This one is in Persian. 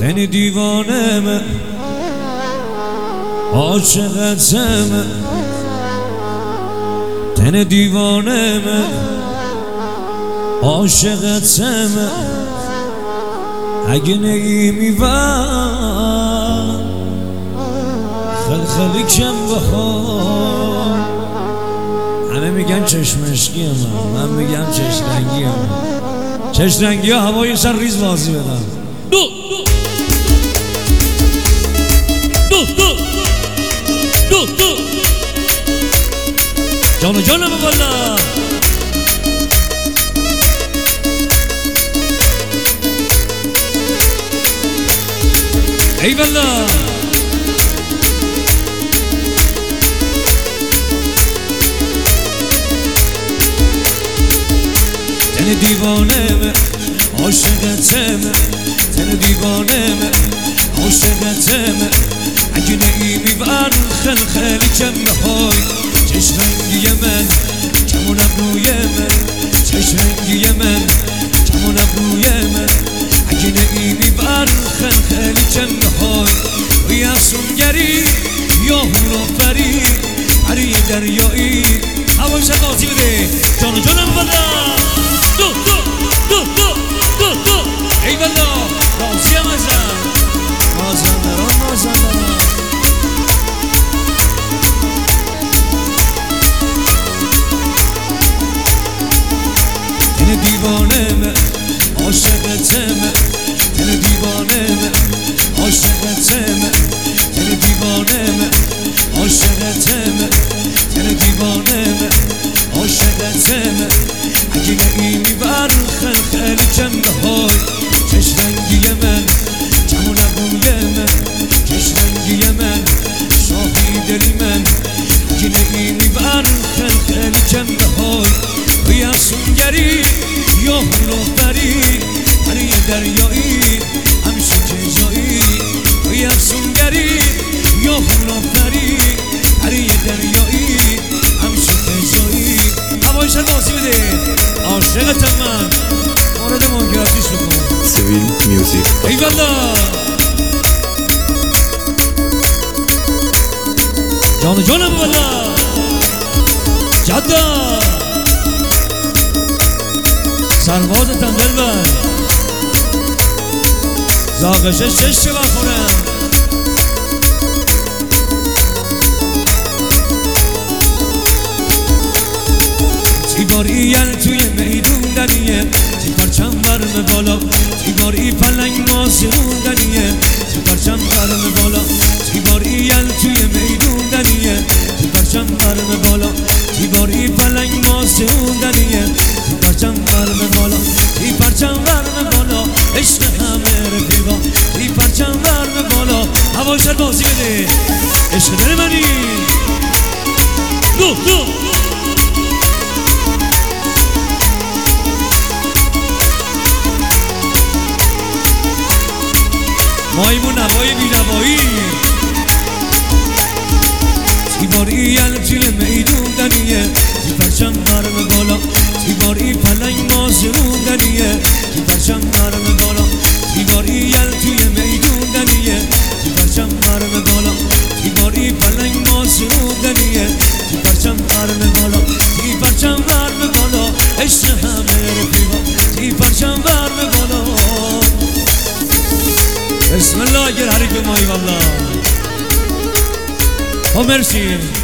تن دیوانم عاشقتم تن دیوانم عاشقتم اگه نیمیون خلخلی کم بخوام همه میگن چشمشکی من میگم چشرنگی چشرنگی ها هوای سر ریز بازی بدن دو جانو جانم والا ای والا تن دیوانم عاشقتم تن دیوانم عاشقتم اگه نیمیون خلخلی کم بهای چشمنگی من کمون ابروی من چشمنگی من کمون ابروی من اگه نیمیون خلخلی کم بهای وی افسونگری یا هورافری هری دریایی هوای شد بازی بده جانو جانم والا دو ای والا بازی هم ازم مازندران تن دیوانم عاشقتم تن دیوانم عاشقتم تن دیوانم عاشقتم تن دیوانم عاشقتم اگه نیمیون خلخلی کم بهای چشمنگی من کمون ابروی من چشمنگی من شاهی دلی من اگه نیمیون خلخلی کم بهای وی افسونگری یا هورافری هری دریایی همیشه که جایی وی افسونگری یا هورافری هری دریایی همیشه که جایی هوای شد بازی بده عاشقتم من مورد منگراتیش بکن سویل میوزیک ای والا جانو جانم والا جدا سربازتم دلبر زاغشه شش بخورم تیباری توی میدون دنیه تی پرچم برم بالا تیباری پلنگ ماسوندنیه تی پرچم برم بالا تیباری توی میدون دنیه تی پرچم برم بالا تیباری پلنگ ماسوندنیه تی پرچم برم بالا تی پرچم برم بالا عشق همه رفیقا تی پرچم برم بالا هوای شد بازی بده عشق دل منی دو مایمون نوای بینوایی تیباری توی میدون دنیه تی پرچم برم بالا تیباری پلنگ ماسوندنیه تی پرچم برم بالا تیباری توی میدون دنیه تی پرچم برم بالا تیباری پلنگ ماسوندنیه تی پرچم برم بالا تی پرچم برم بالا عشق همه رفیقا تی پرچم برم بالا بسم الله اگر حریف مایی والله مرسی